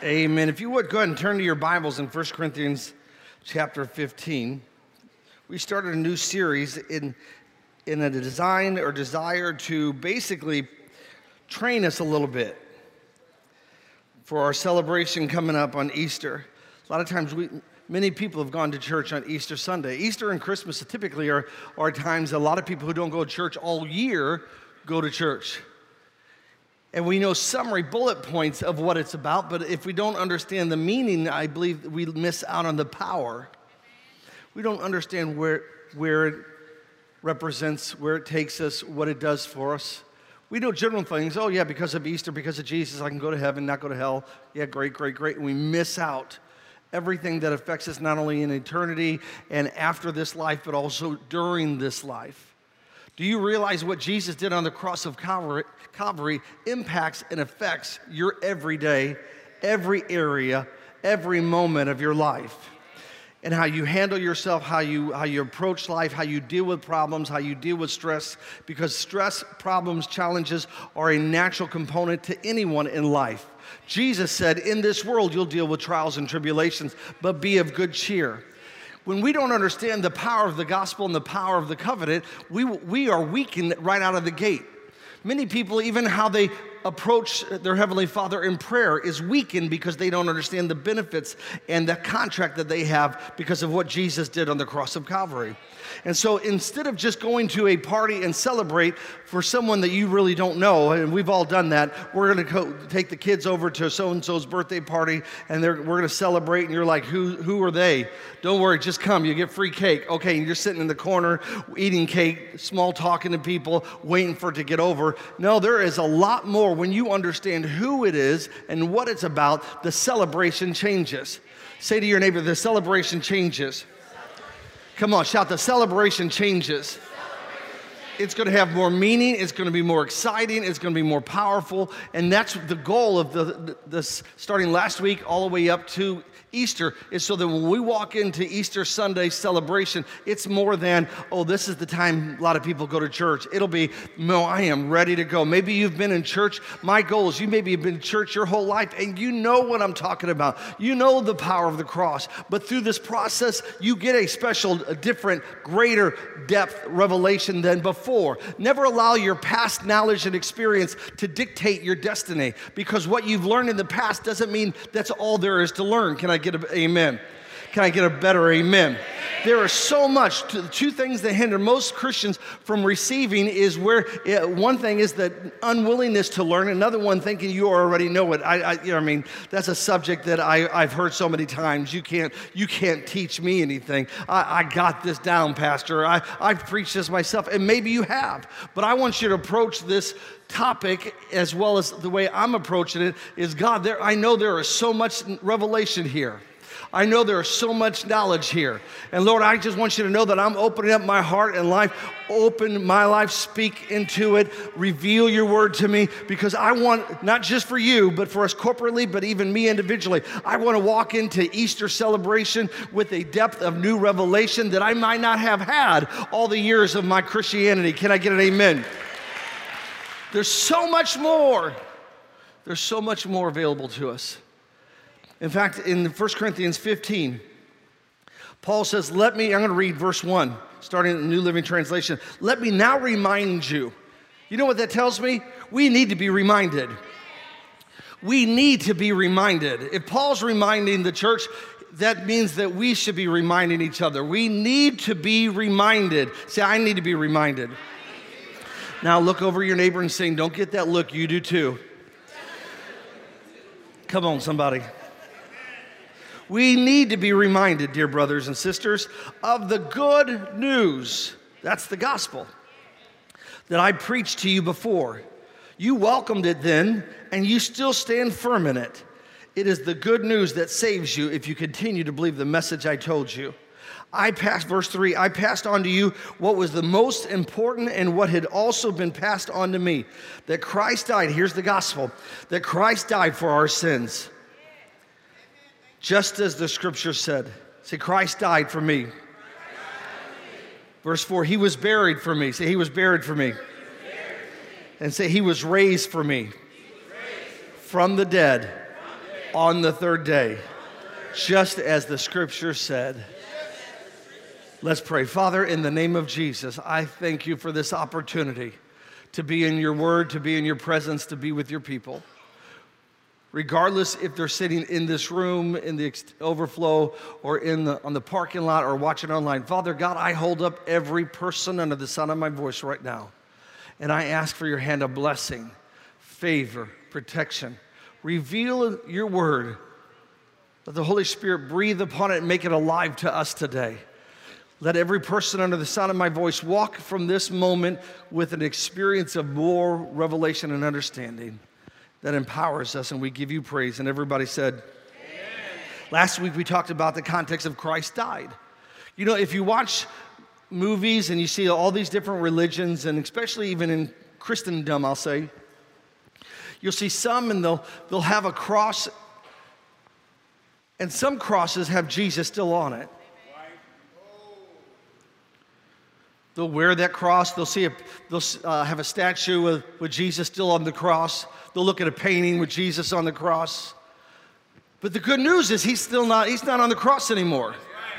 Amen. If you would, go ahead and turn to your Bibles in 1 Corinthians chapter 15. We started a new series in a design or desire to basically train us a little bit for our celebration coming up on Easter. A lot of times many people have gone to church on Easter Sunday. Easter and Christmas typically are times a lot of people who don't go to church all year go to church. And we know summary bullet points of what it's about, but if we don't understand the meaning, I believe we miss out on the power. We don't understand where it represents, where it takes us, what it does for us. We know general things. Oh, yeah, because of Easter, because of Jesus, I can go to heaven, not go to hell. Yeah, great, great, great. And we miss out everything that affects us not only in eternity and after this life, but also during this life. Do you realize what Jesus did on the cross of Calvary impacts and affects your everyday, every area, every moment of your life? And how you handle yourself, how you approach life, how you deal with problems, how you deal with stress, because stress, problems, challenges are a natural component to anyone in life. Jesus said, in this world you'll deal with trials and tribulations, but be of good cheer. When we don't understand the power of the gospel and the power of the covenant, we are weakened right out of the gate. Many people, even how they approach their Heavenly Father in prayer is weakened because they don't understand the benefits and the contract that they have because of what Jesus did on the cross of Calvary. And so instead of just going to a party and celebrate for someone that you really don't know, and we've all done that, we're going to go take the kids over to so-and-so's birthday party, and we're going to celebrate, and you're like, who are they? Don't worry, just come. You get free cake. Okay, and you're sitting in the corner eating cake, small talking to people, waiting for it to get over. No, there is a lot more. When you understand who it is and what it's about, the celebration changes. Say to your neighbor, the celebration changes. Come on, shout, the celebration changes. It's going to have more meaning. It's going to be more exciting. It's going to be more powerful. And that's the goal of this starting last week all the way up to Easter, is so that when we walk into Easter Sunday celebration, it's more than, oh, this is the time a lot of people go to church. It'll be, no, I am ready to go. Maybe you've been in church. My goal is you maybe have been in church your whole life, and you know what I'm talking about. You know the power of the cross. But through this process, you get a different, greater depth revelation than before. Never allow your past knowledge and experience to dictate your destiny, because what you've learned in the past doesn't mean that's all there is to learn. Can I get an amen? Can I get a better amen? There are so much. Two things that hinder most Christians from receiving is one thing is that unwillingness to learn. Another one thinking you already know it. That's a subject that I've heard so many times. You can't teach me anything. I got this down, Pastor. I've preached this myself, and maybe you have. But I want you to approach this topic as well as the way I'm approaching it is, God, I know there is so much revelation here. I know there is so much knowledge here. And Lord, I just want you to know that I'm opening up my heart and life. Open my life, speak into it, reveal your word to me, because I want, not just for you, but for us corporately, but even me individually, I want to walk into Easter celebration with a depth of new revelation that I might not have had all the years of my Christianity. Can I get an amen? There's so much more. There's so much more available to us. In fact, in 1 Corinthians 15, Paul says, I'm going to read verse 1, starting in the New Living Translation. Let me now remind you. You know what that tells me? We need to be reminded. We need to be reminded. If Paul's reminding the church, that means that we should be reminding each other. We need to be reminded. Say, I need to be reminded. Now look over your neighbor and say, don't get that look, you do too. Come on, somebody. We need to be reminded, dear brothers and sisters, of the good news, that's the gospel, that I preached to you before. You welcomed it then, and you still stand firm in it. It is the good news that saves you if you continue to believe the message I told you. Verse 3, I passed on to you what was the most important and what had also been passed on to me, that Christ died, here's the gospel, that Christ died for our sins, just as the scripture said. Say, Christ died for me. Verse 4, he was buried for me. Say, he was buried for me. And say, he was raised for me from the dead on the third day, just as the scripture said. Let's pray. Father, in the name of Jesus, I thank you for this opportunity to be in your word, to be in your presence, to be with your people. Regardless if they're sitting in this room, in the overflow, or on the parking lot, or watching online. Father God, I hold up every person under the sound of my voice right now. And I ask for your hand of blessing, favor, protection. Reveal your word. Let the Holy Spirit breathe upon it and make it alive to us today. Let every person under the sound of my voice walk from this moment with an experience of more revelation and understanding that empowers us, and we give you praise. And everybody said, amen. Last week we talked about the context of Christ died. You know, if you watch movies and you see all these different religions, and especially even in Christendom, I'll say, you'll see some and they'll have a cross, and some crosses have Jesus still on it. They'll wear that cross. They'll have a statue with Jesus still on the cross. They'll look at a painting with Jesus on the cross. But the good news is he's not on the cross anymore.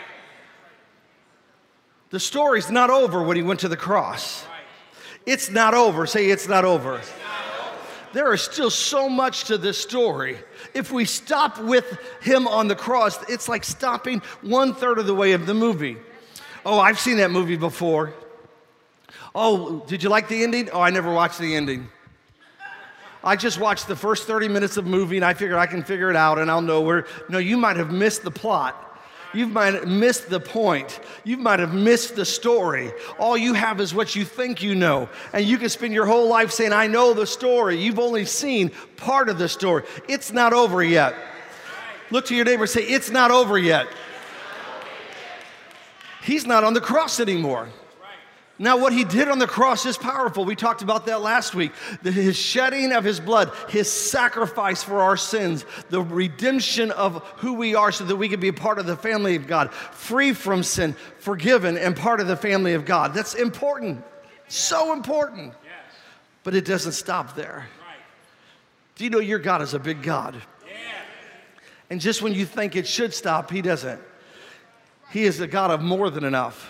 The story's not over when he went to the cross. It's not over. Say, it's not over. There is still so much to this story. If we stop with him on the cross, it's like stopping 1/3 of the way of the movie. Oh, I've seen that movie before. Oh, did you like the ending? Oh, I never watched the ending. I just watched the first 30 minutes of the movie, and I figured I can figure it out, and I'll know where. No, you might have missed the plot. You might have missed the point. You might have missed the story. All you have is what you think you know. And you can spend your whole life saying, I know the story. You've only seen part of the story. It's not over yet. Look to your neighbor and say, it's not over yet. He's not on the cross anymore. Now, what he did on the cross is powerful. We talked about that last week. His shedding of his blood, his sacrifice for our sins, the redemption of who we are so that we can be a part of the family of God, free from sin, forgiven, and part of the family of God. That's important. So important. But it doesn't stop there. Do you know your God is a big God? And just when you think it should stop, he doesn't. He is the God of more than enough.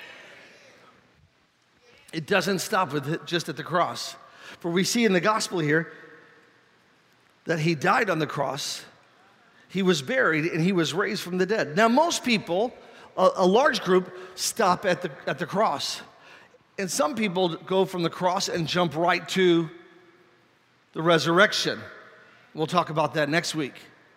It doesn't stop with it just at the cross. For we see in the gospel here that he died on the cross, he was buried, and he was raised from the dead. Now, most people, a large group, stop at the cross. And some people go from the cross and jump right to the resurrection. We'll talk about that next week.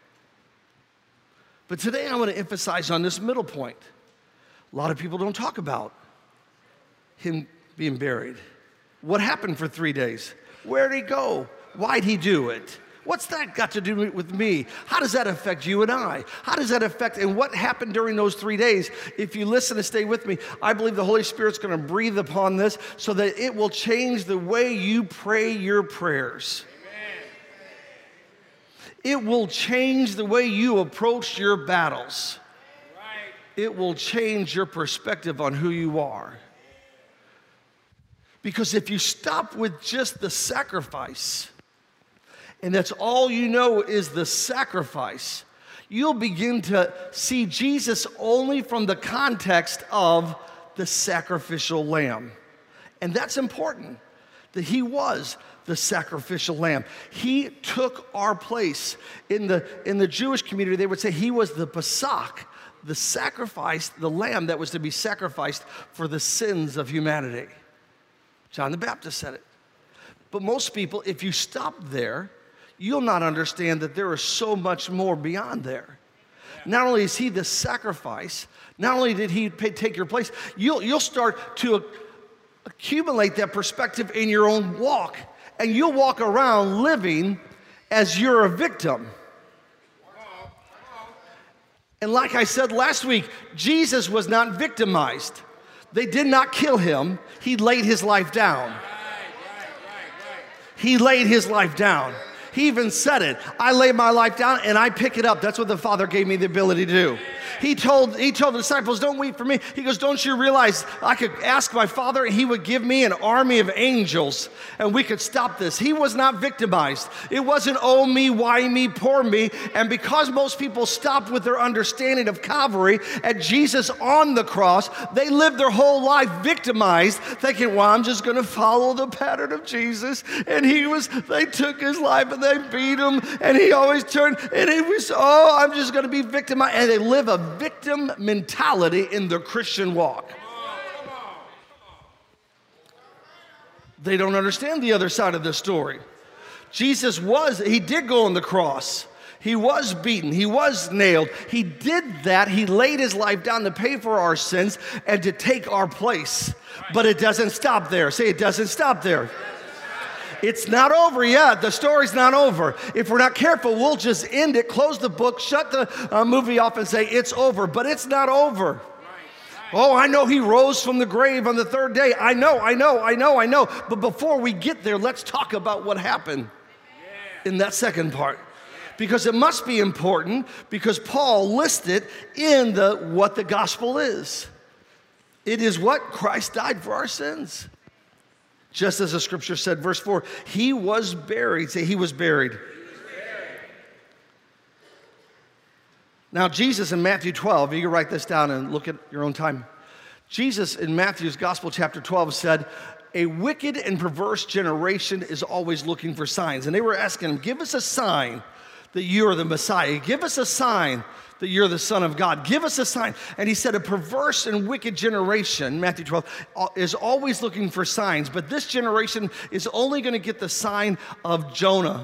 But today I want to emphasize on this middle point. A lot of people don't talk about him being buried. What happened for 3 days? Where'd he go? Why'd he do it? What's that got to do with me? How does that affect you and I? How does that affect, and what happened during those 3 days? If you listen and stay with me, I believe the Holy Spirit's going to breathe upon this so that it will change the way you pray your prayers. Amen. It will change the way you approach your battles. Right. It will change your perspective on who you are. Because if you stop with just the sacrifice, and that's all you know is the sacrifice, you'll begin to see Jesus only from the context of the sacrificial lamb. And that's important, that he was the sacrificial lamb. He took our place. In the Jewish community, they would say he was the Pesach, the sacrifice, the lamb that was to be sacrificed for the sins of humanity. John the Baptist said it. But most people, if you stop there, you'll not understand that there is so much more beyond there. Not only is he the sacrifice, not only did he take your place, you'll start to accumulate that perspective in your own walk, and you'll walk around living as you're a victim. And like I said last week, Jesus was not victimized. They did not kill him. He laid his life down. He laid his life down. He even said it. I lay my life down and I pick it up. That's what the Father gave me the ability to do. He told the disciples, don't weep for me. He goes, don't you realize I could ask my Father and he would give me an army of angels and we could stop this. He was not victimized. It wasn't, oh me, why me, poor me. And because most people stopped with their understanding of Calvary and Jesus on the cross, they lived their whole life victimized, thinking, well, I'm just going to follow the pattern of Jesus. And they took his life and they beat him and he always turned and he was, oh, I'm just going to be victimized. And they live a victim mentality in their Christian walk. They don't understand the other side of the story. Jesus he did go on the cross. He was beaten. He was nailed. He did that. He laid his life down to pay for our sins and to take our place. But it doesn't stop there. Say, it doesn't stop there. It's not over yet. The story's not over. If we're not careful, we'll just end it, close the book, shut the movie off and say, it's over. But it's not over. Oh, I know he rose from the grave on the third day. I know. But before we get there, let's talk about what happened in that second part. Because it must be important, because Paul listed in what the gospel is. It is what? Christ died for our sins. Just as the scripture said, verse 4, he was buried. Say, he was buried. Now, Jesus in Matthew 12, you can write this down and look at your own time. Jesus in Matthew's Gospel, chapter 12, said, a wicked and perverse generation is always looking for signs. And they were asking him, give us a sign that you are the Messiah. Give us a sign that you're the Son of God. Give us a sign. And he said a perverse and wicked generation, Matthew 12, is always looking for signs. But this generation is only going to get the sign of Jonah.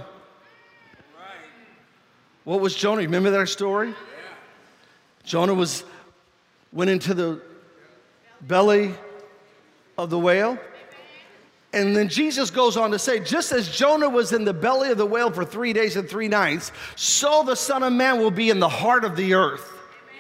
What was Jonah? Remember that story? Jonah went into the belly of the whale. And then Jesus goes on to say, just as Jonah was in the belly of the whale for 3 days and 3 nights, so the Son of Man will be in the heart of the earth.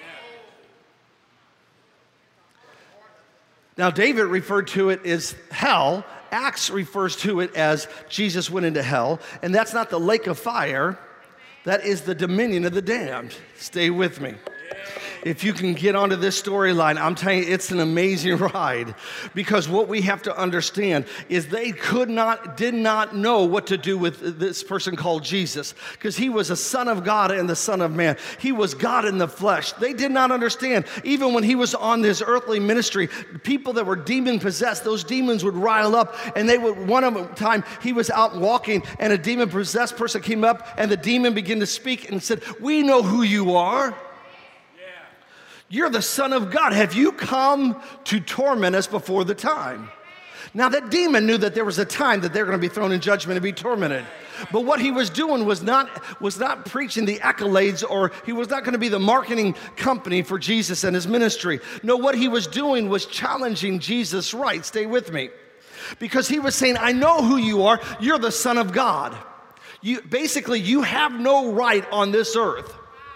Now, David referred to it as hell. Acts refers to it as Jesus went into hell. And that's not the lake of fire. That is the dominion of the damned. Stay with me. If you can get onto this storyline, I'm telling you, it's an amazing ride. Because what we have to understand is they did not know what to do with this person called Jesus. Because he was a son of God and the Son of Man. He was God in the flesh. They did not understand. Even when he was on his earthly ministry, people that were demon possessed, those demons would rile up. And one time he was out walking and a demon possessed person came up and the demon began to speak and said, we know who you are. You're the Son of God. Have you come to torment us before the time? Now that demon knew that there was a time that they're going to be thrown in judgment and be tormented. But what he was doing was not preaching the accolades, or he was not going to be the marketing company for Jesus and his ministry. No, what he was doing was challenging Jesus' right. Stay with me. Because he was saying, I know who you are. You're the Son of God. You have no right on this earth.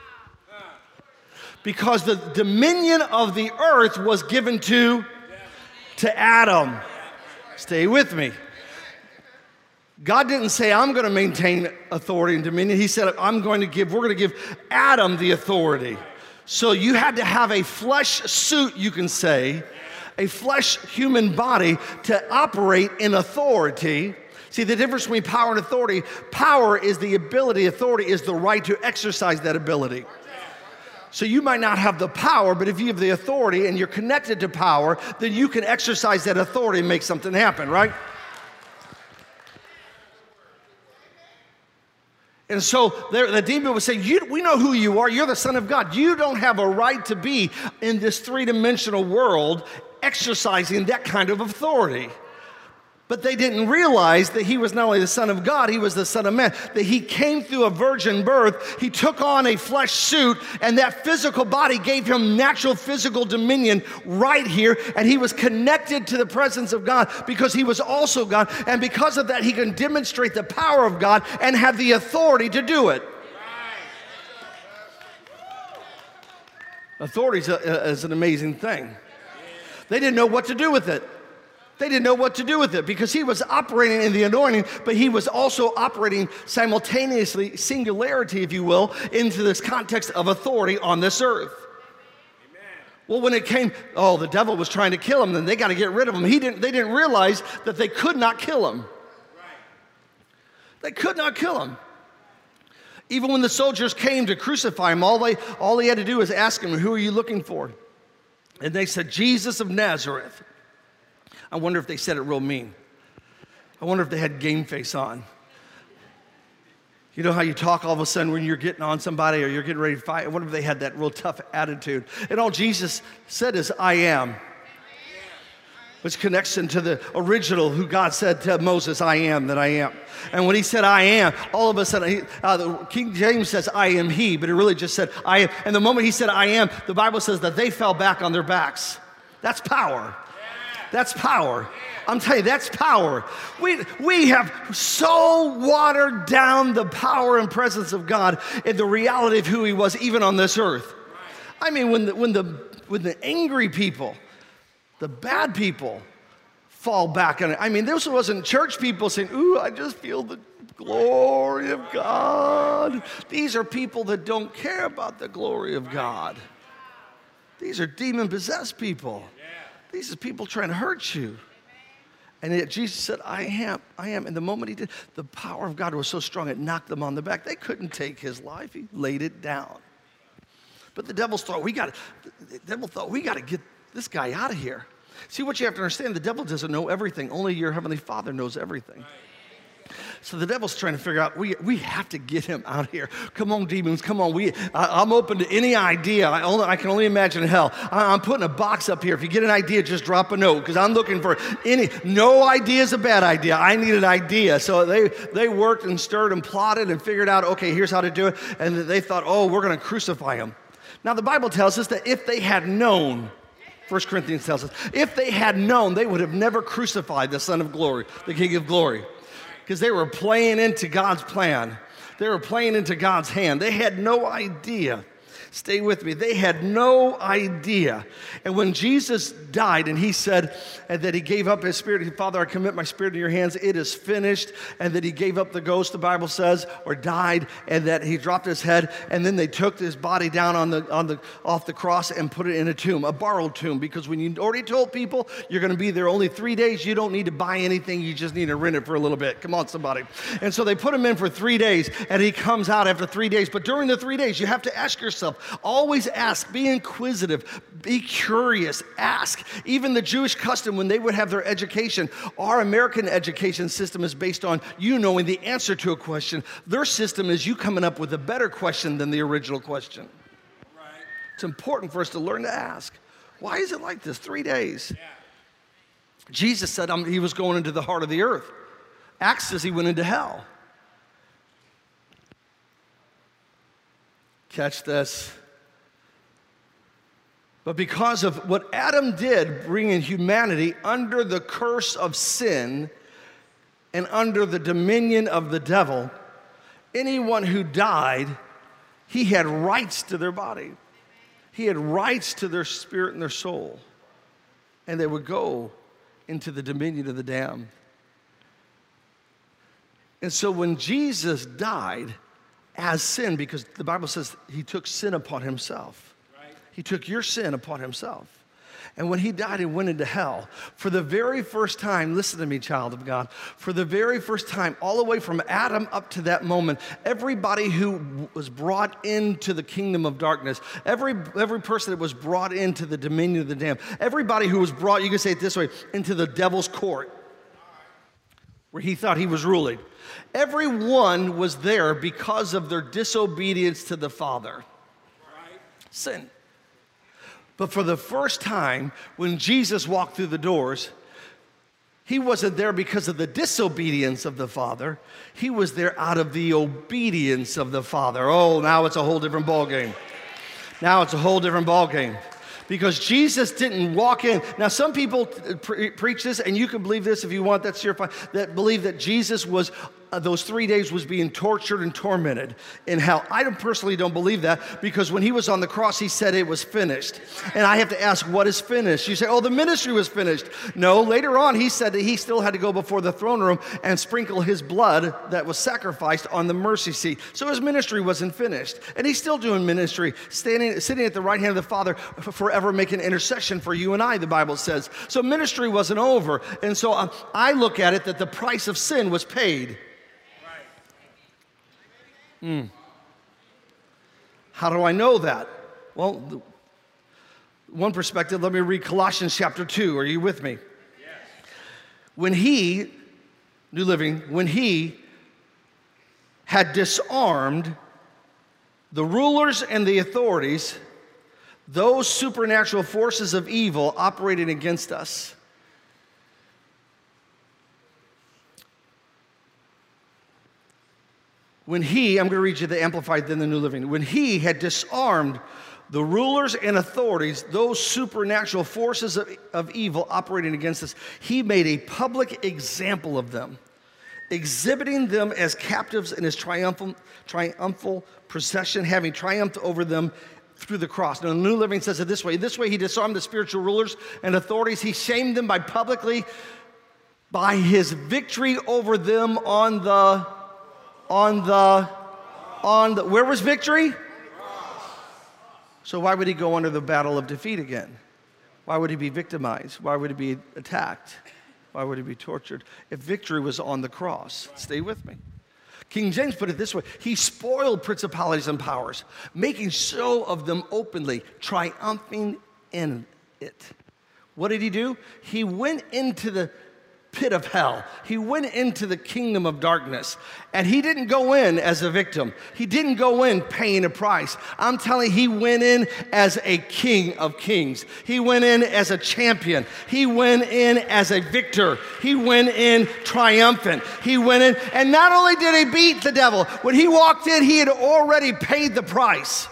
Because the dominion of the earth was given to Adam. Stay with me. God didn't say, I'm going to maintain authority and dominion. He said, we're going to give Adam the authority. So you had to have a flesh suit, you can say, a flesh human body to operate in authority. See, the difference between power and authority, power is the ability, authority is the right to exercise that ability. So you might not have the power, but if you have the authority and you're connected to power, then you can exercise that authority and make something happen, right? And so the demon was saying, we know who you are. You're the Son of God. You don't have a right to be in this three-dimensional world exercising that kind of authority. But they didn't realize that he was not only the Son of God, he was the Son of Man. That he came through a virgin birth, he took on a flesh suit, and that physical body gave him natural physical dominion right here, and he was connected to the presence of God because he was also God, and because of that, he can demonstrate the power of God and have the authority to do it. Authority is an amazing thing. They didn't know what to do with it. They didn't know what to do with it because he was operating in the anointing, but he was also operating simultaneously, singularity, if you will, into this context of authority on this earth. Well, when it came, the devil was trying to kill him, then they got to get rid of him. They didn't realize that they could not kill him. They could not kill him. Even when the soldiers came to crucify him, all he had to do was ask him, who are you looking for? And they said, Jesus of Nazareth. I wonder if they said it real mean. I wonder if they had game face on. You know how you talk all of a sudden when you're getting on somebody or you're getting ready to fight? I wonder if they had that real tough attitude. And all Jesus said is, I am. Which connects into the original who God said to Moses, I am that I am. And when he said, I am, all of a sudden, King James says, I am he, but it really just said, I am. And the moment he said, I am, the Bible says that they fell back on their backs. That's power. That's power. I'm telling you, that's power. We have so watered down the power and presence of God in the reality of who he was, even on this earth. I mean, when the angry people, the bad people fall back on it. I mean, this wasn't church people saying, ooh, I just feel the glory of God. These are people that don't care about the glory of God. These are demon-possessed people. These are people trying to hurt you. And yet Jesus said, I am. And the moment he did, the power of God was so strong, it knocked them on the back. They couldn't take his life. He laid it down. But the devil thought, we got to get this guy out of here. See, what you have to understand, the devil doesn't know everything. Only your heavenly Father knows everything. So the devil's trying to figure out, we have to get him out of here. Come on, demons, come on. I'm open to any idea. I can only imagine hell. I'm putting a box up here. If you get an idea, just drop a note, because I'm looking for no idea is a bad idea. I need an idea. So they worked and stirred and plotted and figured out, okay, here's how to do it. And they thought, we're going to crucify him. Now, the Bible tells us that if they had known, 1 Corinthians tells us, if they had known, they would have never crucified the Son of Glory, the King of Glory. Because they were playing into God's plan. They were playing into God's hand. They had no idea. Stay with me. They had no idea. And when Jesus died and he said that he gave up his spirit, Father, I commit my spirit in your hands, it is finished, and that he gave up the ghost, the Bible says, or died, and that he dropped his head, and then they took his body down off the cross and put it in a tomb, a borrowed tomb, because when you already told people you're going to be there only 3 days, you don't need to buy anything, you just need to rent it for a little bit. Come on, somebody. And so they put him in for 3 days, and he comes out after 3 days. But during the 3 days, you have to ask yourself, always ask, be inquisitive, be curious, ask. Even the Jewish custom when they would have their education, our American education system is based on you knowing the answer to a question. Their system is you coming up with a better question than the original question. Right. It's important for us to learn to ask. Why is it like this? 3 days. Yeah. Jesus said he was going into the heart of the earth. Acts says he went into hell. Catch this. But because of what Adam did, bringing humanity under the curse of sin and under the dominion of the devil, anyone who died, he had rights to their body. He had rights to their spirit and their soul. And they would go into the dominion of the damned. And so when Jesus died as sin, because the Bible says he took sin upon himself. He took your sin upon himself. And when he died and went into hell, for the very first time, listen to me, child of God, for the very first time, all the way from Adam up to that moment, everybody who was brought into the kingdom of darkness, every person that was brought into the dominion of the damned, everybody who was brought, you can say it this way, into the devil's court, where he thought he was ruling, everyone was there because of their disobedience to the Father. Sin. But for the first time, when Jesus walked through the doors, he wasn't there because of the disobedience of the Father. He was there out of the obedience of the Father. Oh, now it's a whole different ballgame. Now it's a whole different ballgame. Because Jesus didn't walk in. Now, some people preach this, and you can believe this if you want, that's your fine, that believe that Jesus was those 3 days was being tortured and tormented in hell. I personally don't believe that, because when he was on the cross, he said it was finished. And I have to ask, what is finished? You say, oh, the ministry was finished. No, later on, he said that he still had to go before the throne room and sprinkle his blood that was sacrificed on the mercy seat. So his ministry wasn't finished. And he's still doing ministry, sitting at the right hand of the Father, forever making intercession for you and I, the Bible says. So ministry wasn't over. And so I look at it that the price of sin was paid. How do I know that? Well, one perspective, let me read Colossians chapter 2. Are you with me? Yes. When he, New Living, when he had disarmed the rulers and the authorities, those supernatural forces of evil operating against us. When he, I'm going to read you the Amplified, then the New Living. When he had disarmed the rulers and authorities, those supernatural forces of evil operating against us, he made a public example of them, exhibiting them as captives in his triumphal procession, having triumphed over them through the cross. Now, the New Living says it this way. This way he disarmed the spiritual rulers and authorities. He shamed them by his victory over them on the where was victory? So why would he go under the battle of defeat again? Why would he be victimized? Why would he be attacked? Why would he be tortured? If victory was on the cross. Stay with me. King James put it this way. He spoiled principalities and powers, making show of them openly, triumphing in it. What did he do? He went into the pit of hell. He went into the kingdom of darkness, and he didn't go in as a victim. He didn't go in paying a price. I'm telling you, he went in as a king of kings. He went in as a champion. He went in as a victor. He went in triumphant. He went in, and not only did he beat the devil, when he walked in, he had already paid the price.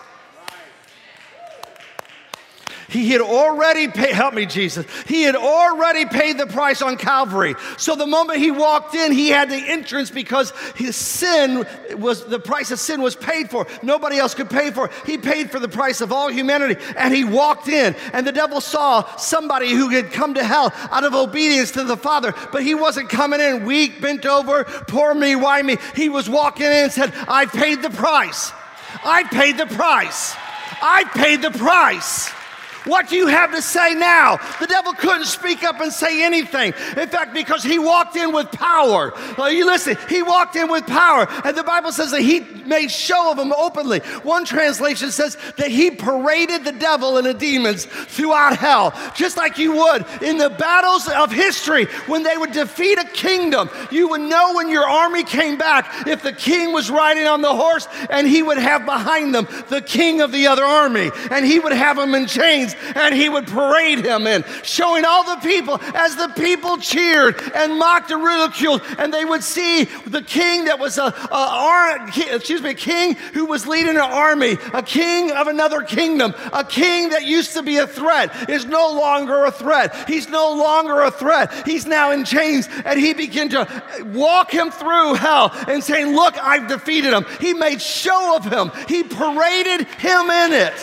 He had already paid, help me, Jesus. He had already paid the price on Calvary. So the moment he walked in, he had the entrance because his sin was, the price of sin was paid for. Nobody else could pay for it. He paid for the price of all humanity, and he walked in, and the devil saw somebody who had come to hell out of obedience to the Father, but he wasn't coming in weak, bent over, poor me, why me? He was walking in and said, I paid the price. I paid the price. I paid the price. What do you have to say now? The devil couldn't speak up and say anything. In fact, because he walked in with power. Well, you listen, he walked in with power. And the Bible says that he made show of him openly. One translation says that he paraded the devil and the demons throughout hell. Just like you would in the battles of history when they would defeat a kingdom. You would know when your army came back if the king was riding on the horse, and he would have behind them the king of the other army. And he would have them in chains, and he would parade him in, showing all the people as the people cheered and mocked and ridiculed, and they would see the king that was a king who was leading an army, a king of another kingdom, a king that used to be a threat is no longer a threat. He's no longer a threat. He's now in chains, and he began to walk him through hell and saying, look, I've defeated him. He made show of him. He paraded him in it.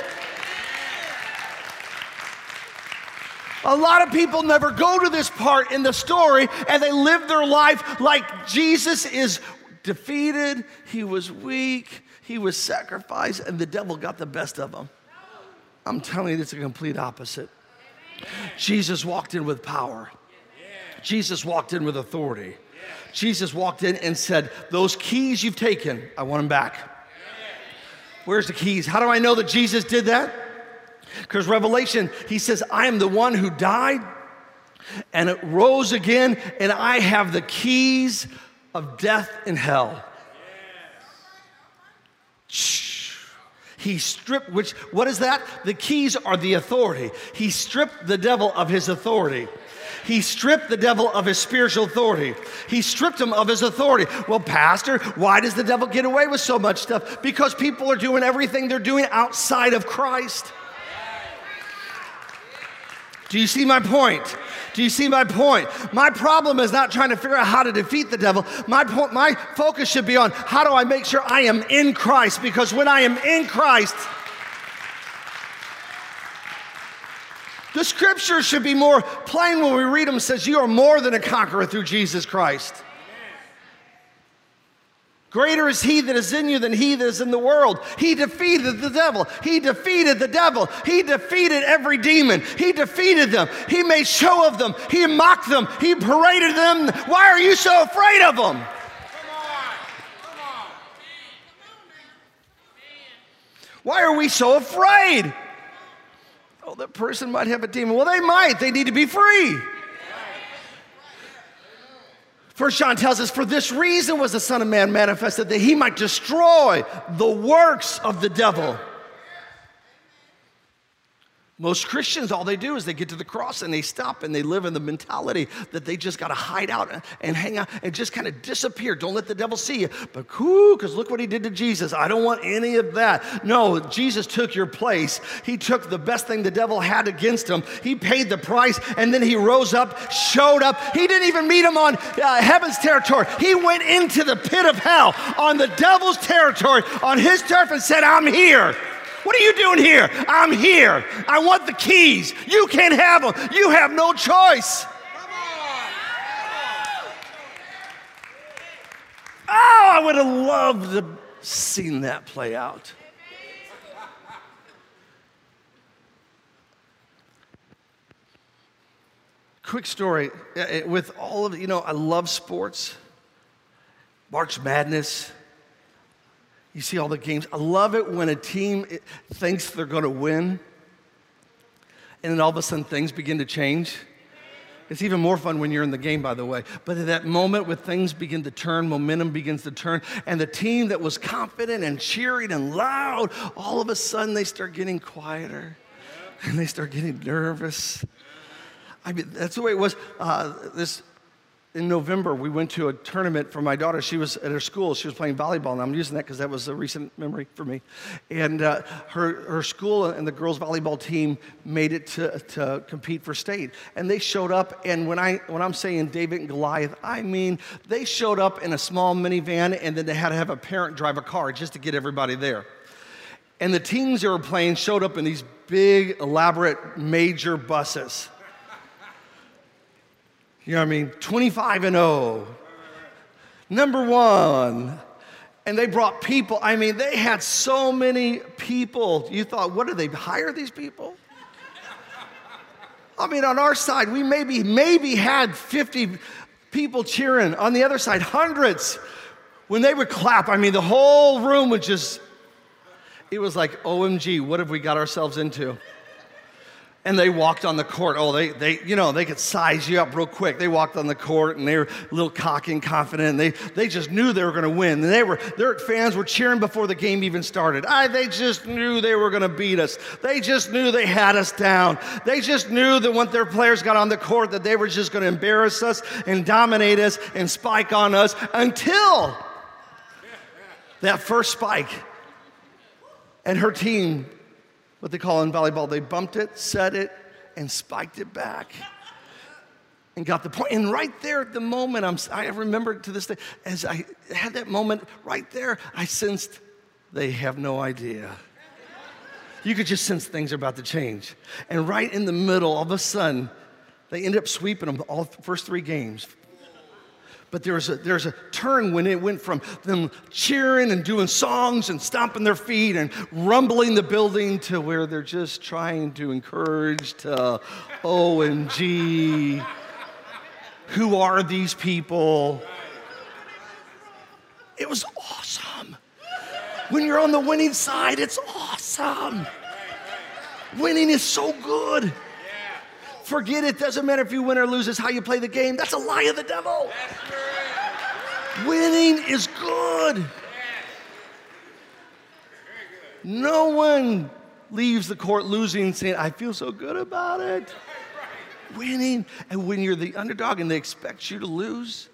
A lot of people never go to this part in the story, and they live their life like Jesus is defeated, he was weak, he was sacrificed, and the devil got the best of him. I'm telling you, it's a complete opposite. Jesus walked in with power. Jesus walked in with authority. Jesus walked in and said, those keys you've taken, I want them back. Where's the keys? How do I know that Jesus did that? Because Revelation, he says, I am the one who died and it rose again, and I have the keys of death and hell. Yes. He stripped, what is that? The keys are the authority. He stripped the devil of his authority. He stripped the devil of his spiritual authority. He stripped him of his authority. Well, Pastor, why does the devil get away with so much stuff? Because people are doing everything they're doing outside of Christ. Do you see my point? Do you see my point? My problem is not trying to figure out how to defeat the devil. My focus should be on how do I make sure I am in Christ, because when I am in Christ, the scripture should be more plain when we read them. It says you are more than a conqueror through Jesus Christ. Greater is he that is in you than he that is in the world. He defeated the devil. He defeated the devil. He defeated every demon. He defeated them. He made show of them. He mocked them. He paraded them. Why are you so afraid of them? Why are we so afraid? Oh, that person might have a demon. Well, they might. They need to be free. First John tells us, for this reason was the Son of Man manifested, that he might destroy the works of the devil. Most Christians, all they do is they get to the cross and they stop and they live in the mentality that they just got to hide out and hang out and just kind of disappear. Don't let the devil see you. But because look what he did to Jesus. I don't want any of that. No, Jesus took your place. He took the best thing the devil had against him. He paid the price, and then he rose up, showed up. He didn't even meet him on heaven's territory. He went into the pit of hell on the devil's territory, on his turf, and said, I'm here. What are you doing here? I'm here. I want the keys. You can't have them. You have no choice. Oh, I would have loved to have seen that play out. Quick story. With all of, I love sports. March Madness. You see all the games. I love it when a team thinks they're going to win, and then all of a sudden things begin to change. It's even more fun when you're in the game, by the way. But at that moment when things begin to turn, momentum begins to turn, and the team that was confident and cheering and loud, all of a sudden they start getting quieter, and they start getting nervous. I mean, that's the way it was. In November, we went to a tournament for my daughter. She was at her school. She was playing volleyball, and I'm using that because that was a recent memory for me. And her school and the girls' volleyball team made it to compete for state. And they showed up, and when I'm saying David and Goliath, I mean they showed up in a small minivan, and then they had to have a parent drive a car just to get everybody there. And the teams they were playing showed up in these big, elaborate, major buses. You know what I mean? 25-0. Number one. And they brought people. I mean, they had so many people. You thought, what did they hire these people? I mean, on our side, we maybe had 50 people cheering. On the other side, hundreds. When they would clap, I mean, the whole room would just, it was like, OMG, what have we got ourselves into? And they walked on the court. Oh, they could size you up real quick. They walked on the court, and they were a little cocky and confident. And they just knew they were going to win. And their fans were cheering before the game even started. They just knew they were going to beat us. They just knew they had us down. They just knew that when their players got on the court, that they were just going to embarrass us and dominate us and spike on us until that first spike. And her team, what they call in volleyball, they bumped it, set it, and spiked it back and got the point. And right there at the moment, I remember to this day, as I had that moment right there, I sensed they have no idea. You could just sense things are about to change. And right in the middle, all of a sudden, they ended up sweeping them all first 3 games. But there's a turn when it went from them cheering and doing songs and stomping their feet and rumbling the building to where they're just trying to encourage to, OMG, who are these people? It was awesome. When you're on the winning side, it's awesome. Winning is so good. Forget it. Doesn't matter if you win or lose. It's how you play the game. That's a lie of the devil. Winning is good. No one leaves the court losing saying, I feel so good about it. Winning. And when you're the underdog and they expect you to lose,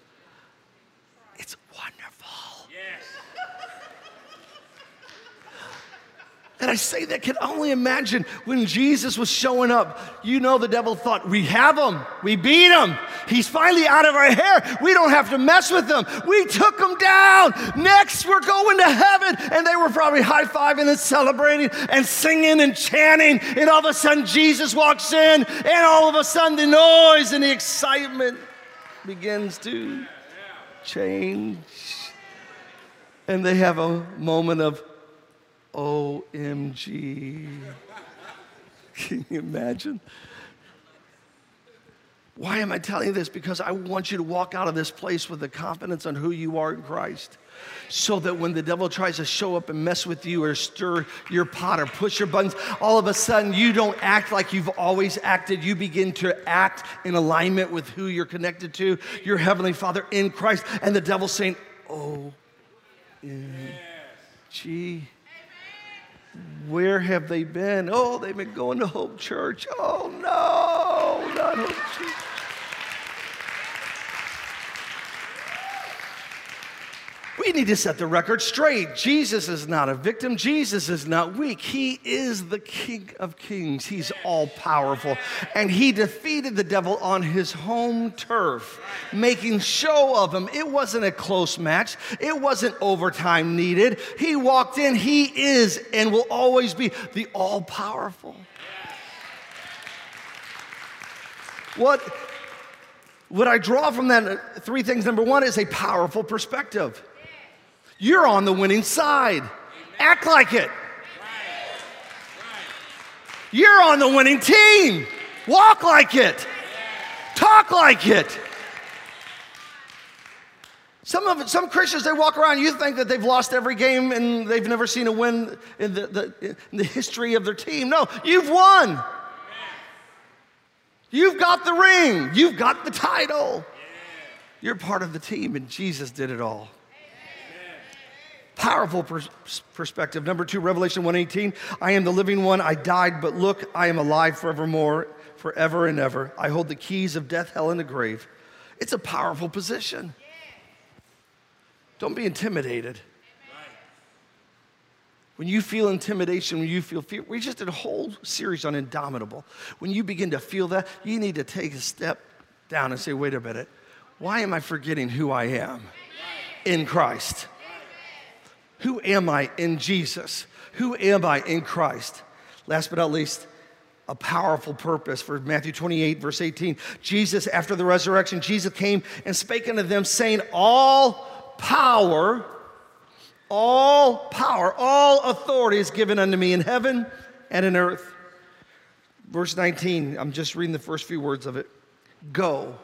it's wonderful. And I say that, can only imagine when Jesus was showing up, you know the devil thought, we have him, we beat him, he's finally out of our hair, we don't have to mess with him, we took him down, next we're going to heaven. And they were probably high-fiving and celebrating and singing and chanting, and all of a sudden Jesus walks in, and all of a sudden the noise and the excitement begins to change. And they have a moment of OMG. Can you imagine? Why am I telling you this? Because I want you to walk out of this place with the confidence on who you are in Christ. So that when the devil tries to show up and mess with you or stir your pot or push your buttons, all of a sudden you don't act like you've always acted. You begin to act in alignment with who you're connected to, your Heavenly Father in Christ. And the devil's saying, OMG. Where have they been? Oh, they've been going to Hope Church. Oh, no, not Hope Church. We need to set the record straight. Jesus is not a victim. Jesus is not weak. He is the King of Kings. He's all-powerful. And he defeated the devil on his home turf, making show of him. It wasn't a close match. It wasn't overtime needed. He walked in. He is and will always be the all-powerful. What I draw from that, three things. Number one is a powerful perspective. You're on the winning side. Act like it. You're on the winning team. Walk like it. Talk like it. Some Christians, they walk around, you think that they've lost every game and they've never seen a win in the history of their team. No, you've won. You've got the ring. You've got the title. You're part of the team, and Jesus did it all. Powerful perspective. Number two, Revelation 1:18. I am the living one. I died, but look, I am alive forevermore, forever and ever. I hold the keys of death, hell, and the grave. It's a powerful position. Don't be intimidated. When you feel intimidation, when you feel fear, we just did a whole series on Indomitable. When you begin to feel that, you need to take a step down and say, wait a minute, why am I forgetting who I am in Christ? Who am I in Jesus? Who am I in Christ? Last but not least, a powerful purpose for Matthew 28, verse 18. Jesus, after the resurrection, Jesus came and spake unto them, saying, all power, all authority is given unto me in heaven and in earth. Verse 19, I'm just reading the first few words of it. Go.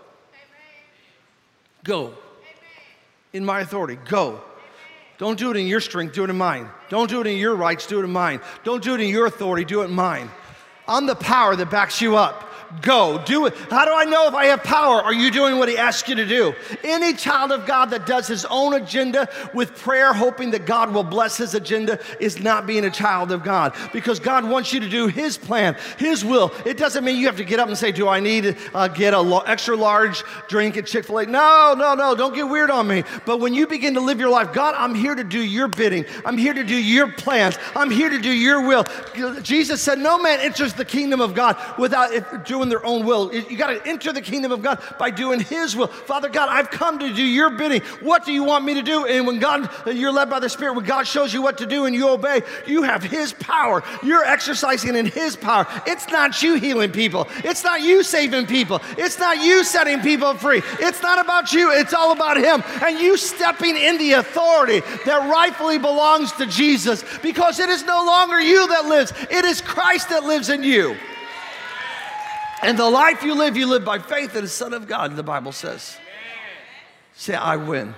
Go. In my authority, go. Don't do it in your strength, do it in mine. Don't do it in your rights, do it in mine. Don't do it in your authority, do it in mine. I'm the power that backs you up. Go, do it. How do I know if I have power? Are you doing what he asks you to do? Any child of God that does his own agenda with prayer, hoping that God will bless his agenda, is not being a child of God. Because God wants you to do his plan, his will. It doesn't mean you have to get up and say, do I need to get an extra large drink at Chick-fil-A? No, don't get weird on me. But when you begin to live your life, God, I'm here to do your bidding. I'm here to do your plans. I'm here to do your will. Jesus said, no man enters the kingdom of God without doing their own will. You got to enter the kingdom of God by doing his will. Father God, I've come to do your bidding. What do you want me to do? And when God, you're led by the Spirit, when God shows you what to do and you obey, you have his power. You're exercising in his power. It's not you healing people. It's not you saving people. It's not you setting people free. It's not about you. It's all about him. And you stepping in the authority that rightfully belongs to Jesus, because it is no longer you that lives. It is Christ that lives in you. And the life you live by faith in the Son of God, the Bible says. Say, I win.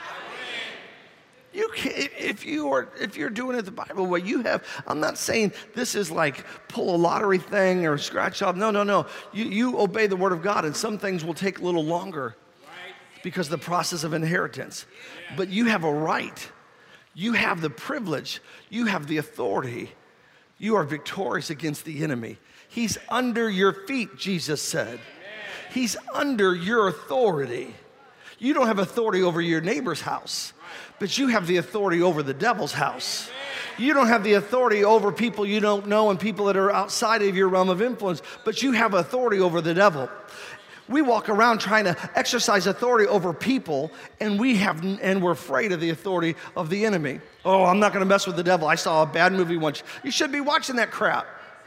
You can't, if you're doing it the Bible way, you have, I'm not saying this is like pull a lottery thing or scratch off. No. You obey the word of God, and some things will take a little longer because of the process of inheritance. But you have a right. You have the privilege. You have the authority. You are victorious against the enemy. He's under your feet, Jesus said. He's under your authority. You don't have authority over your neighbor's house, but you have the authority over the devil's house. You don't have the authority over people you don't know and people that are outside of your realm of influence, but you have authority over the devil. We walk around trying to exercise authority over people, and we're afraid of the authority of the enemy. Oh, I'm not going to mess with the devil. I saw a bad movie once. You should be watching that crap.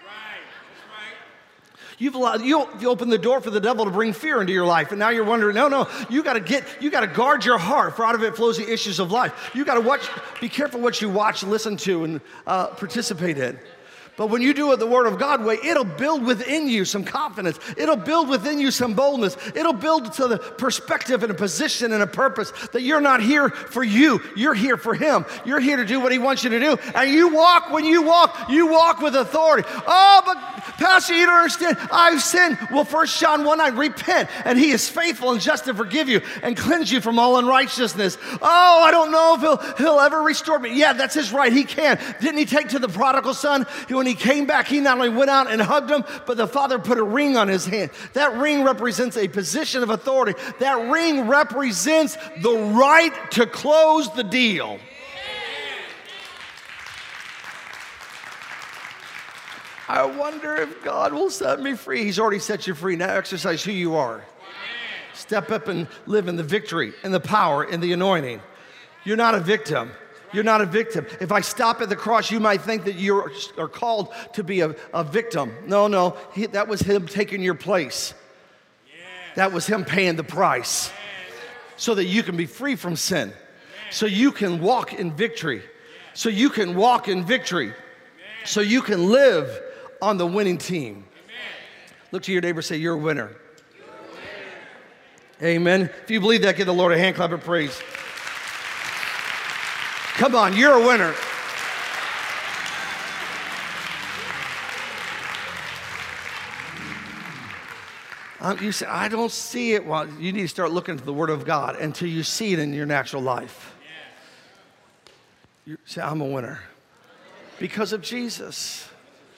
You opened the door for the devil to bring fear into your life, and now you're wondering, no, you got to guard your heart, for out of it flows the issues of life. You got to be careful what you watch, listen to, and participate in. But when you do it the Word of God way, it'll build within you some confidence. It'll build within you some boldness. It'll build to the perspective and a position and a purpose that you're not here for you. You're here for Him. You're here to do what He wants you to do. And when you walk with authority. Oh, but Pastor, you don't understand. I've sinned. Well, 1 John 1:9, repent, and He is faithful and just to forgive you and cleanse you from all unrighteousness. Oh, I don't know if He'll ever restore me. Yeah, that's His right. He can. Didn't He take to the prodigal son? When he came back, he not only went out and hugged him, but the father put a ring on his hand. That ring represents a position of authority. That ring represents the right to close the deal. I wonder if God will set me free. He's already set you free. Now exercise who you are. Step up and live in the victory, in the power, in the anointing. You're not a victim. You're not a victim. If I stop at the cross, you might think that you are called to be a victim. No, that was Him taking your place. That was Him paying the price so that you can be free from sin, so you can walk in victory, so you can walk in victory, so you can live on the winning team. Look to your neighbor and say, you're a winner. Amen. If you believe that, give the Lord a hand clap of praise. Come on, you're a winner. You say, I don't see it. Well, you need to start looking to the Word of God until you see it in your natural life. You say, I'm a winner because of Jesus.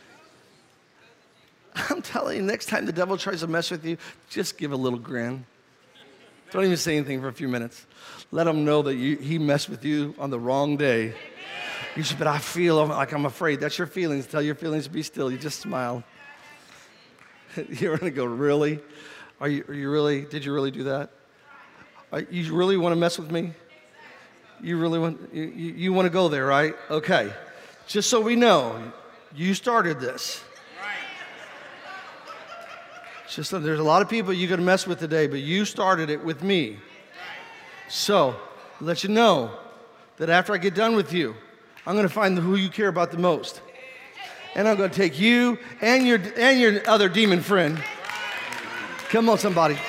I'm telling you, next time the devil tries to mess with you, just give a little grin. Don't even say anything for a few minutes. Let him know that he messed with you on the wrong day. You say, but I feel like I'm afraid. That's your feelings. Tell your feelings to be still. You just smile. You're going to go, really? Are you really? Did you really do that? You really want to mess with me? You really want? You want to go there, right? Okay. Just so we know, you started this. Just there's a lot of people you're going to mess with today, but you started it with me. So, let you know that after I get done with you, I'm going to find who you care about the most. And I'm going to take you and your other demon friend. Come on, somebody.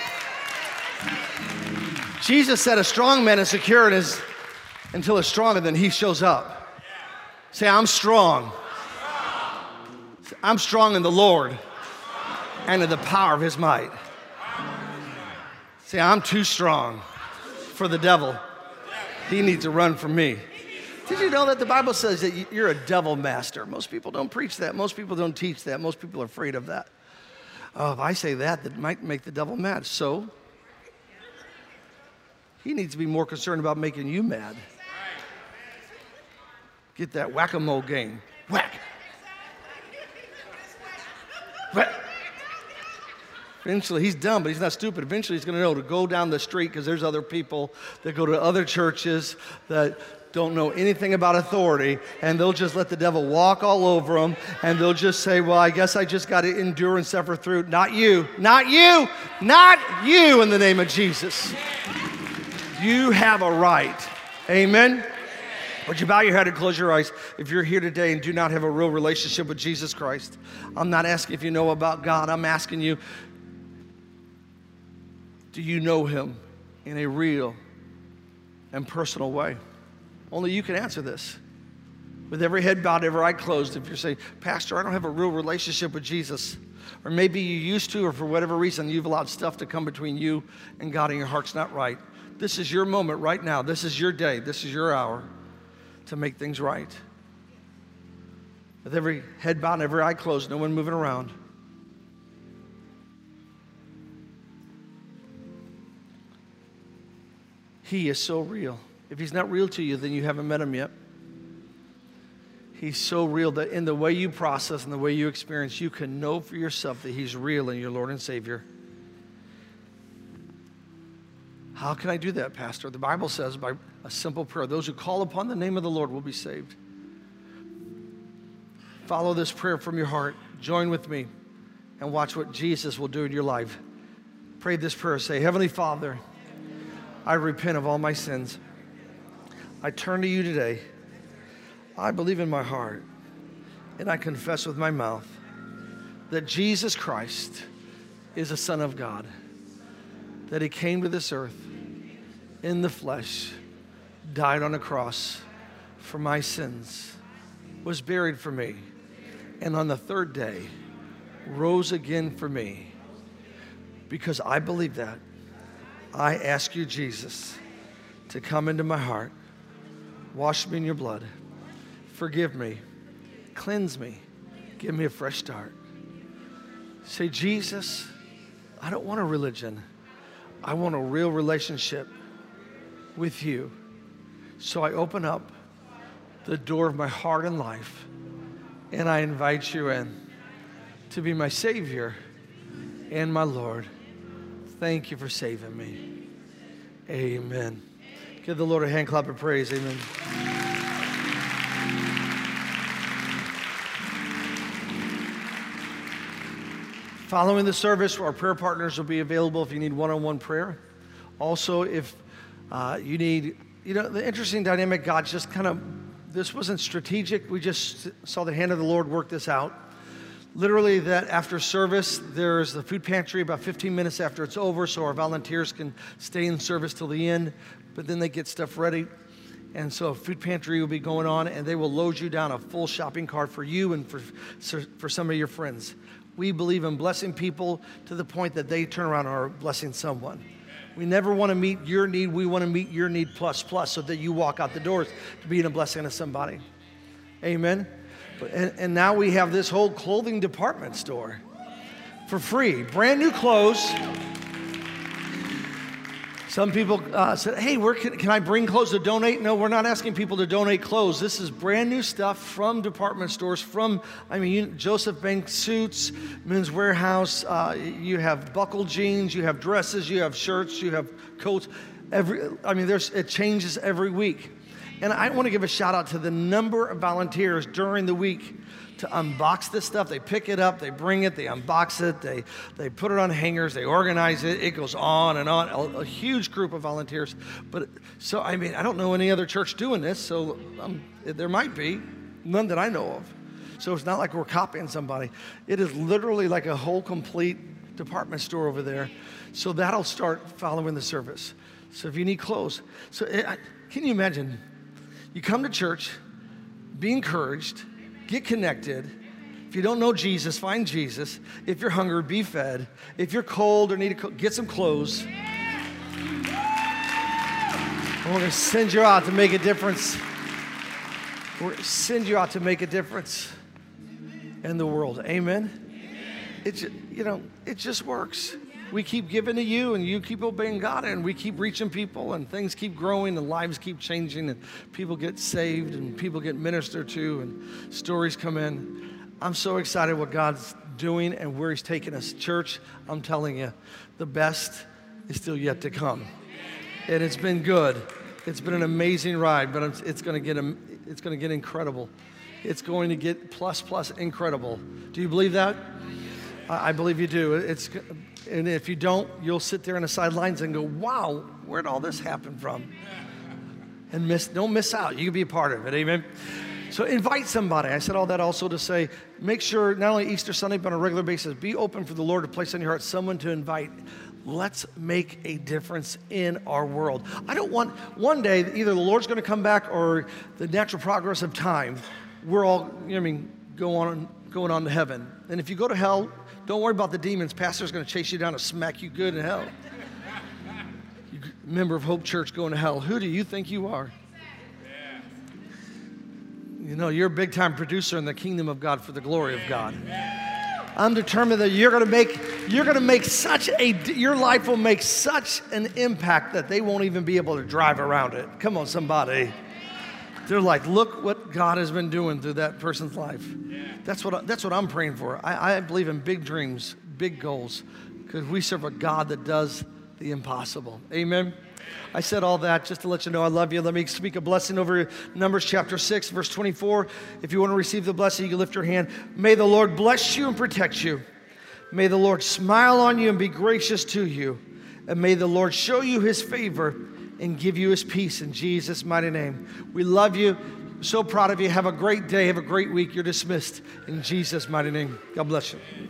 Jesus said a strong man is secure until it's stronger than he shows up. Say, I'm strong. I'm strong in the Lord and in the power of His might. Say, I'm too strong for the devil. He needs to run from me. Did you know that the Bible says that you're a devil master? Most people don't preach that. Most people don't teach that. Most people are afraid of that. Oh, if I say that might make the devil mad. So, he needs to be more concerned about making you mad. Get that whack-a-mole game. Whack. Whack. Eventually, he's dumb, but he's not stupid. Eventually, he's going to know to go down the street because there's other people that go to other churches that don't know anything about authority, and they'll just let the devil walk all over them, and they'll just say, well, I guess I just got to endure and suffer through. Not you, not you, not you in the name of Jesus. You have a right. Amen? Would you bow your head and close your eyes? If you're here today and do not have a real relationship with Jesus Christ, I'm not asking if you know about God. I'm asking you, do you know Him in a real and personal way? Only you can answer this. With every head bowed, every eye closed, if you're saying, Pastor, I don't have a real relationship with Jesus, or maybe you used to, or for whatever reason, you've allowed stuff to come between you and God and your heart's not right. This is your moment right now. This is your day. This is your hour to make things right. With every head bowed and every eye closed, no one moving around. He is so real. If He's not real to you, then you haven't met Him yet. He's so real that in the way you process and the way you experience, you can know for yourself that He's real and your Lord and Savior. How can I do that, Pastor? The Bible says by a simple prayer, those who call upon the name of the Lord will be saved. Follow this prayer from your heart. Join with me and watch what Jesus will do in your life. Pray this prayer. Say, Heavenly Father, I repent of all my sins. I turn to you today. I believe in my heart and I confess with my mouth that Jesus Christ is the Son of God, that He came to this earth in the flesh, died on a cross for my sins, was buried for me, and on the third day rose again for me. Because I believe that, I ask you, Jesus, to come into my heart, wash me in your blood, forgive me, cleanse me, give me a fresh start. Say, Jesus, I don't want a religion. I want a real relationship with you. So I open up the door of my heart and life, and I invite you in to be my Savior and my Lord. Thank you for saving me. Amen. Give the Lord a hand clap of praise. Amen. Following the service, our prayer partners will be available if you need one-on-one prayer. Also, if you need, the interesting dynamic, God just this wasn't strategic. We just saw the hand of the Lord work this out. Literally, that after service, there's the food pantry about 15 minutes after it's over, so our volunteers can stay in service till the end, but then they get stuff ready. And so a food pantry will be going on, and they will load you down a full shopping cart for you and for some of your friends. We believe in blessing people to the point that they turn around and are blessing someone. We never want to meet your need. We want to meet your need plus so that you walk out the doors to being a blessing to somebody. Amen. And now we have this whole clothing department store for free. Brand new clothes. Some people said, hey, where can I bring clothes to donate? No, we're not asking people to donate clothes. This is brand new stuff from department stores, Joseph Bank suits, Men's Warehouse. You have buckle jeans, you have dresses, you have shirts, you have coats. It changes every week. And I want to give a shout out to the number of volunteers during the week to unbox this stuff. They pick it up, they bring it, they unbox it, they put it on hangers, they organize it. It goes on and on. A huge group of volunteers. I don't know any other church doing this, so there might be, none that I know of. So it's not like we're copying somebody. It is literally like a whole complete department store over there. So that'll start following the service. So if you need clothes. Can you imagine? You come to church, be encouraged, get connected. If you don't know Jesus, find Jesus. If you're hungry, be fed. If you're cold or need to get some clothes. We're going to send you out to make a difference. We're going to send you out to make a difference in the world. Amen? It just works. We keep giving to you, and you keep obeying God, and we keep reaching people, and things keep growing, and lives keep changing, and people get saved, and people get ministered to, and stories come in. I'm so excited what God's doing and where He's taking us. Church, I'm telling you, the best is still yet to come. And it's been good. It's been an amazing ride, but it's going to get incredible. It's going to get plus incredible. Do you believe that? I believe you do. And if you don't, you'll sit there on the sidelines and go, wow, where'd all this happen from? And don't miss out. You can be a part of it. Amen. So invite somebody. I said all that also to say, make sure not only Easter Sunday, but on a regular basis, be open for the Lord to place on your heart someone to invite. Let's make a difference in our world. I don't want one day either the Lord's going to come back or the natural progress of time, we're all, going on to heaven. And if you go to hell, don't worry about the demons. Pastor's going to chase you down and smack you good in hell. You member of Hope Church going to hell. Who do you think you are? You're a big-time producer in the kingdom of God for the glory of God. I'm determined that your life will make such an impact that they won't even be able to drive around it. Come on, somebody. They're like, look what God has been doing through that person's life. That's what I'm praying for. I believe in big dreams, big goals, because we serve a God that does the impossible. Amen. I said all that just to let you know I love you. Let me speak a blessing over Numbers chapter 6, verse 24. If you want to receive the blessing, you can lift your hand. May the Lord bless you and protect you. May the Lord smile on you and be gracious to you. And may the Lord show you his favor and give you his peace in Jesus' mighty name. We love you. So proud of you. Have a great day. Have a great week. You're dismissed in Jesus' mighty name. God bless you.